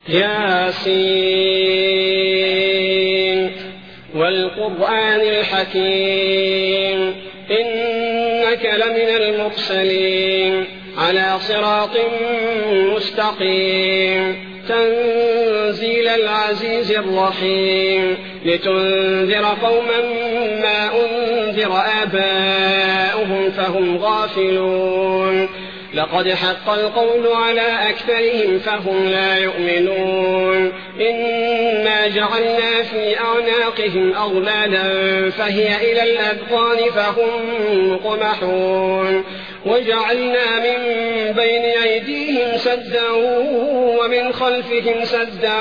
ياسين والقرآن الحكيم إنك لمن المرسلين على صراط مستقيم تنزيل العزيز الرحيم لتنذر قوما ما أنذر آباؤهم فهم غافلون لقد حق القول على أكثرهم فهم لا يؤمنون إنا جعلنا في أعناقهم أغلالا فهي إلى الأذقان فهم مقمحون وجعلنا من بين أيديهم سدا ومن خلفهم سدا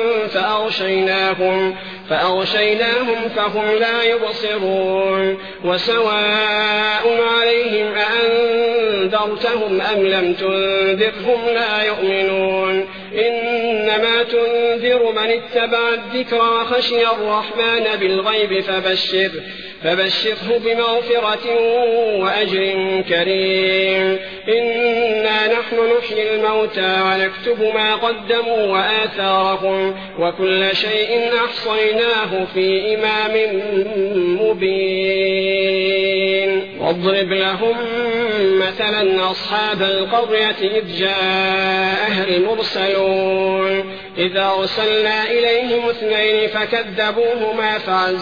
فأغشيناهم فهم لا يبصرون وسواء عليهم أأنذرتهم أم لم تنذرهم لا يؤمنون إنما تنذر من اتبع الذكر وخشي الرحمن بالغيب فبشره بمغفرة وأجر كريم إنا نحن نحيي الموتى ونكتب ما قدموا وآثارهم وكل شيء أحصيناه في إمام مبين واضرب لهم مثلا أصحاب القرية إذ جاءها المرسلون إذا أرسلنا إليهم 2 فكذبوهما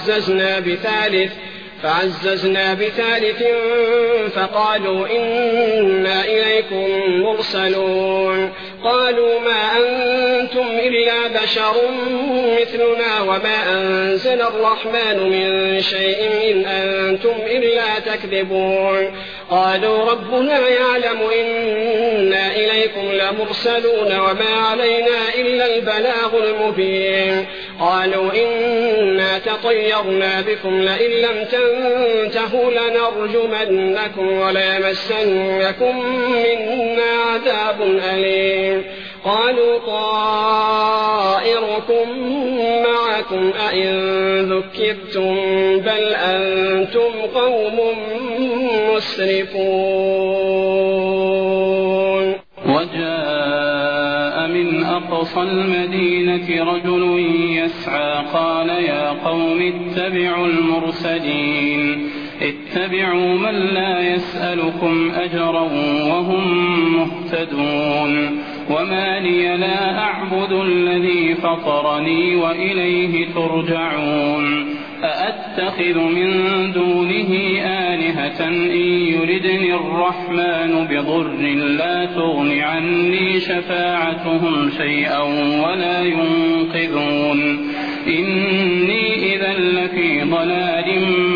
فعززنا بثالث فقالوا إنا إليكم مرسلون قالوا ما أنتم إلا بشر مثلنا وما أنزل الرحمن من شيء إن أنتم إلا تكذبون قالوا ربنا يعلم إنا إليكم لمرسلون وما علينا إلا البلاغ المبين قالوا إنا تطيرنا بكم لئن لم تنتهوا لنرجمنكم وليمسنكم منا عذاب أليم قالوا طائركم معكم أئن ذكرتم بل أنتم قوم مسرفون وجاء من أقصى المدينة رجل يسعى قال يا قوم اتبعوا المرسلين اتبعوا من لا يسألكم أجرا وهم مهتدون وما لي لا أعبد الذي فطرني وإليه ترجعون أأتخذ من دونه آلهة إن يردني الرحمن بضر لا تغن عني شفاعتهم شيئا ولا ينقذون إني إذا لفي ضلال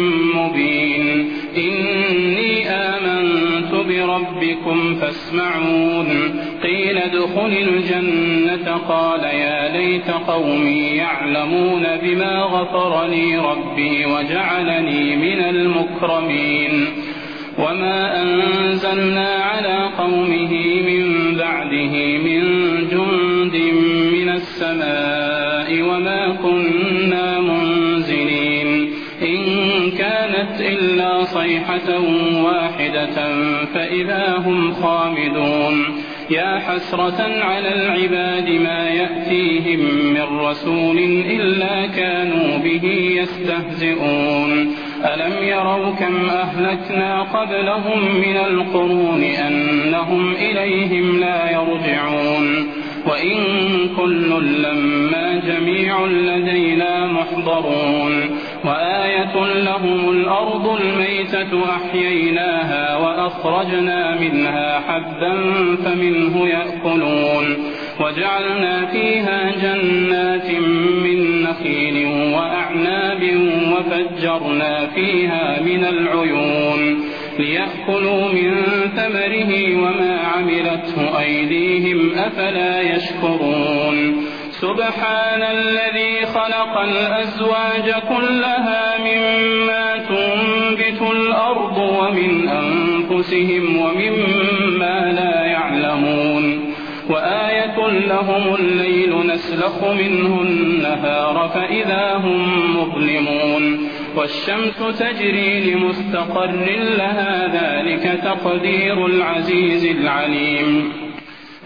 مبين إني آمنت بربكم فاسمعون قيل ادخل الجنة قال يا ليت قومي يعلمون بما غفر لي ربي وجعلني من المكرمين وما أنزلنا على قومه من بعده من جند من السماء وما كنا منزلين إن كانت إلا صيحة واحدة فإذا هم خامدون يا حسرة على العباد ما يأتيهم من رسول إلا كانوا به يستهزئون ألم يروا كم أهلكنا قبلهم من القرون أنهم إليهم لا يرجعون وإن كل لما جميع لدينا محضرون وآية لهم الأرض الميتة أحييناها وأخرجنا منها حبا فمنه يأكلون وجعلنا فيها جنات من نخيل وأعناب وفجرنا فيها من العيون ليأكلوا من ثمره وما عملته أيديهم أفلا يشكرون سبحان الذي خلق الأزواج كلها مما تنبت الأرض ومن أنفسهم ومما لا يعلمون وآية لهم الليل نسلخ منه النهار فإذا هم مظلمون والشمس تجري لمستقر لها ذلك تقدير العزيز العليم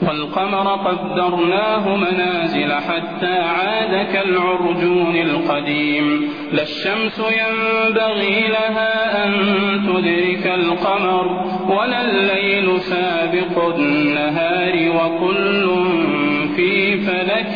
والقمر قدرناه منازل حتى عاد كالعرجون القديم لا الشمس ينبغي لها أن تدرك القمر ولا الليل سابق النهار وكل في فلك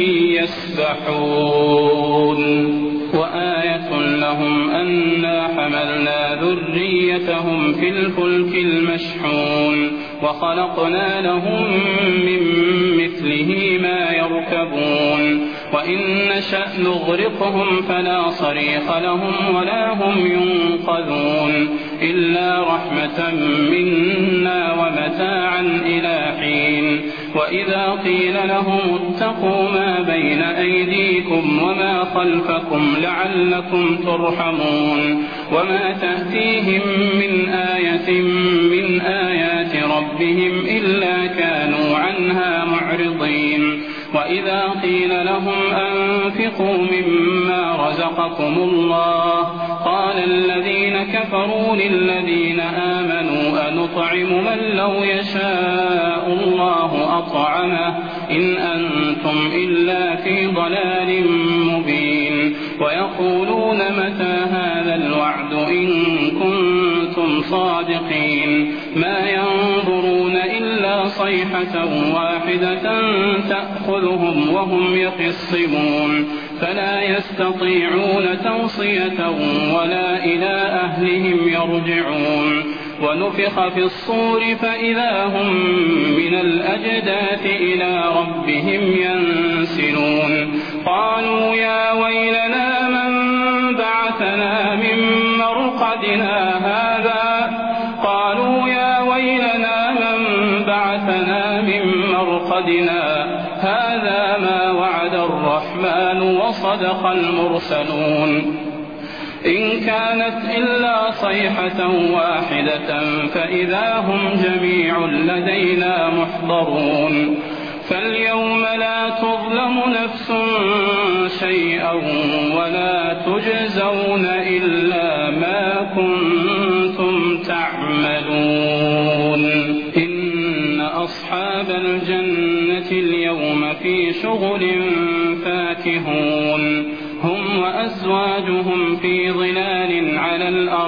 يسبحون وآية لهم أنا حملنا ذريتهم في الفلك المشحون وخلقنا لهم من مثله ما يركبون وإن نشأ نغرقهم فلا صريخ لهم ولا هم ينقذون إلا رحمة منا ومتاعا إلى حين وإذا قيل لهم اتقوا ما بين أيديكم وما خلفكم لعلكم ترحمون وما تأتيهم من آية من آيات ربهم إلا كانوا عنها معرضين وإذا قيل لهم أنفقوا مما رزقكم الله قال الذين كفروا للذين آمنوا أنطعم من لو يشاء الله أطعمه إن أنتم إلا في ضلال مبين ويقولون متى هذا الوعد إن كنتم صادقين ما ينظرون إلا صيحة واحدة تأخذهم وهم يخصمون فلا يستطيعون توصية ولا إلى أهلهم يرجعون ونفخ في الصور فإذا هم من الأجداث إلى ربهم ينسلون قالوا يا ويلنا من بعثنا من مرقدنا هذا ما وعد الرحمن وصدق المرسلون إن كانت إلا صيحة واحدة فإذا هم جميع لدينا محضرون فاليوم لا تظلم نفس شيئا ولا تجزون إلا ما كنتم تعملون إن أصحاب الجنة اليوم في شغل فاكهون هم وأزواجهم في ظلال على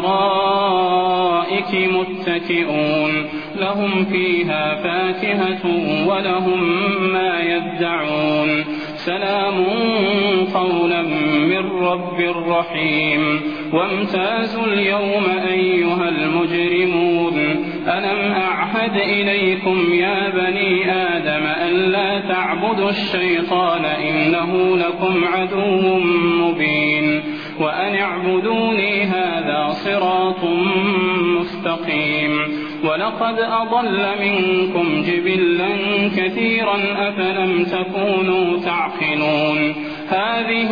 الأرائك متكئون لهم فيها فاكهة ولهم ما يدعون سلام قولا من رب رحيم وامتازوا اليوم أيها المجرمون ألم أعهد إليكم يا بني آدم ألا تعبدوا الشيطان إنه لكم عدو مبين وأن اعبدوني هذا صراط مستقيم ولقد أضل منكم جبلا كثيرا أفلم تكونوا تعقلون هذه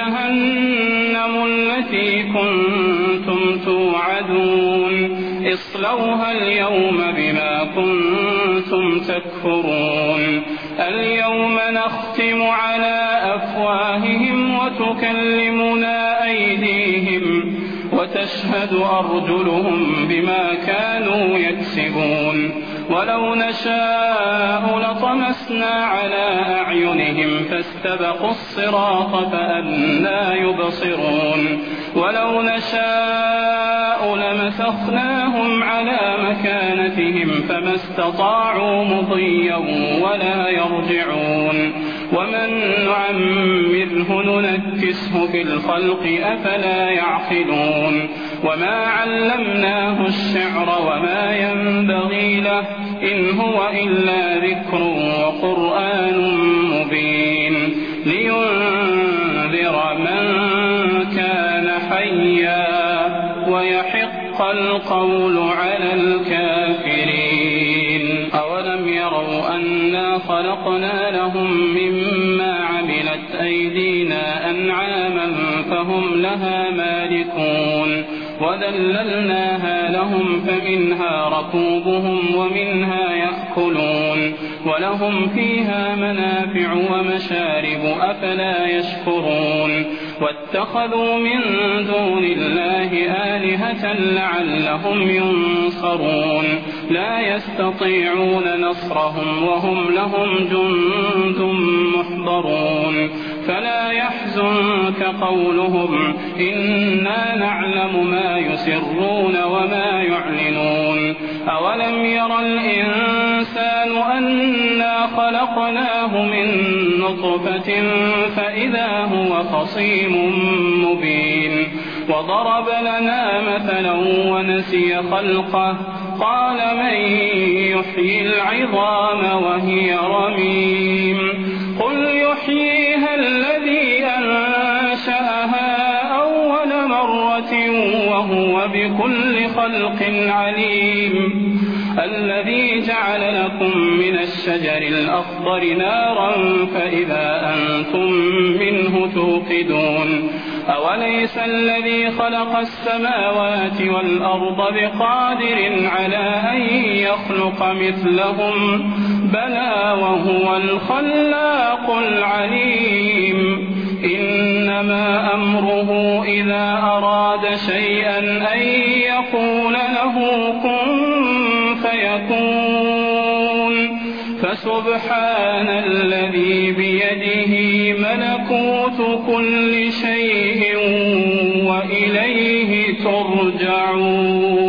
جهنم التي كنتم توعدون اصلوها اليوم بما كنتم تكفرون اليوم نختم على أفواههم وتكلمنا أيديهم وتشهد أرجلهم بما كانوا يكسبون ولو نشاء لطمسنا على أعينهم فاستبقوا الصراط فأنى يبصرون ولو نشاء لمسخناهم على مكانتهم فما استطاعوا مضيا ولا يرجعون ومن نعمره ننكسه في الخلق أفلا يعقلون وما علمناه الشعر وما ينبغي له إن هو إلا ذكر وقرآن مبين لينذر من كان حيا ويحق القول على الكافرين أولم يروا أنا خلقنا لهم مما عملت أيدينا أنعاما فهم لها مالكون وذللناها لهم فمنها ركوبهم ومنها يأكلون ولهم فيها منافع ومشارب أفلا يشكرون واتخذوا من دون الله آلهة لعلهم ينصرون لا يستطيعون نصرهم وهم لهم جند محضرون فلا يحزنك قولهم إنا نعلم ما يسرون وما يعلنون أولم ير الإنسان أنا خلقناه من نطفة فإذا هو خصيم مبين وضرب لنا مثلا ونسي خلقه قال من يحيي العظام وهي رميم قل يحييها الذي أنشأها أول مرة وهو بكل خلق عليم الذي جعل لكم من الشجر الأخضر نارا فإذا أنتم منه توقدون أوليس الذي خلق السماوات والأرض بقادر على أن يخلق مثلهم بلى وهو الخلاق العليم إنما أمره إذا أراد شيئا أن يقول له كن فيكون فسبحان الذي بيده ملكوت كل شيء وإليه ترجعون